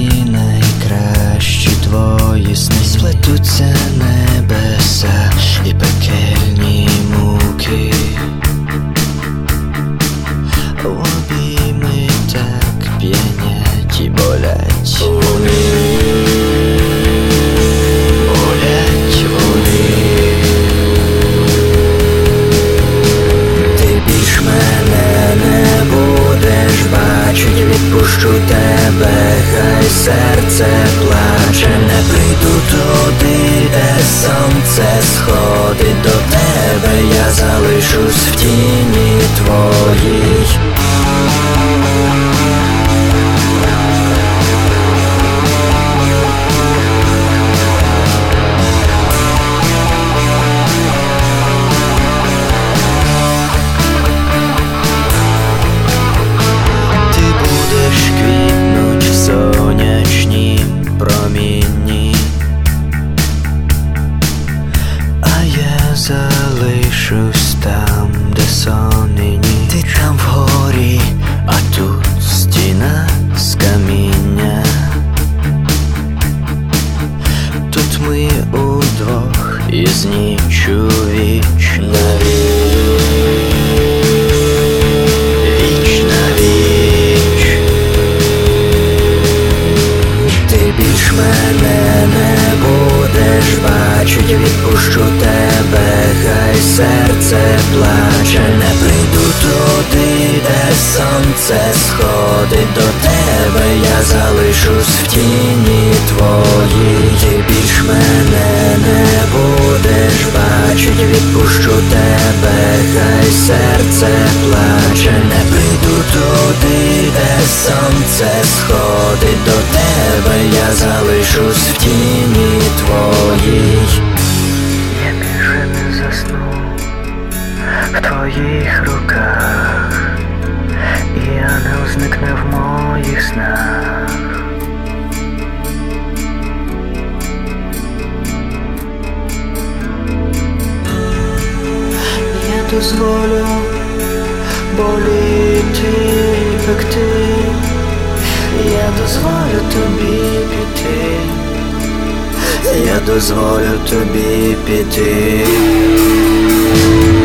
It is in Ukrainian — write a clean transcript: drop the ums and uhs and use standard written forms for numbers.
і найкращі твої сни. Сплетуться небеса і пекельні муки. Обійми так п'янять і болять вони. Болять вони. Ти більш мене не будеш бачить, відпущу тебе, хай серце плаче. Не прийду туди, де сонце сходить до тебе, я залишусь в тіні твоїй. Ти будеш квітнуть в сонячнім промінні, а я залишусь там, де сон і ніч. Ти там вгорі, а тут стіна з каміння. Тут ми удвох із ніччю віч на віч. Віч на віч. Ти більш мене не будеш бачить, відпущу тебе, хай серце плаче. Не прийду туди, де сонце сходить до тебе, я залишусь в тіні твоїй. Ти більш мене не будеш бачить, відпущу тебе, хай серце плаче. Не прийду туди, де сонце сходить до тебе, я залишусь в тіні твоїй. Я більше не засну в твоїх руках, і ангел зникне в моїх снах. Я дозволю боліти і пекти, я дозволю тобі піти, я дозволю тобі піти.